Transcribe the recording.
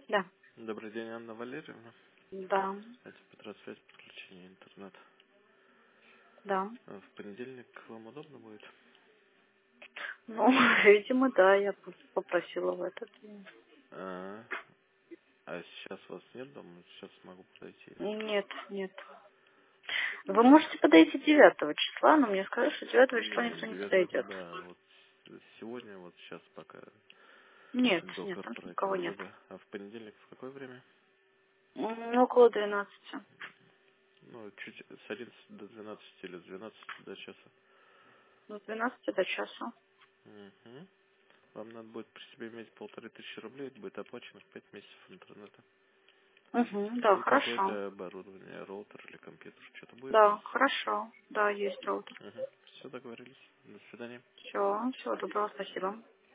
Да. Добрый день, Анна Валерьевна. Да. Это Петра, связь подключения интернета. Да. В понедельник вам удобно будет? Ну, видимо, да, я попросила в этот день. А, а сейчас вас нет дома? Сейчас могу подойти. Нет, нет. Вы можете подойти 9 числа, но мне сказали, что 9 числа Не, никто не 9, подойдет. да, вот сегодня, вот сейчас пока Нет, до нет, там никого корпоратива, нет. да. А в понедельник в какое время? Около 12. Ну, чуть с 11 до 12 или с 12 до часа. С 12 до часа. Угу. Вам надо будет при себе иметь 1500 рублей, это будет оплачено в 5 месяцев интернета. Угу, да, И хорошо. какое-то оборудование, роутер или компьютер, что-то будет у Да, вас? хорошо. Да, есть роутер. Угу. Все, договорились. До свидания. Все, всего доброго, спасибо.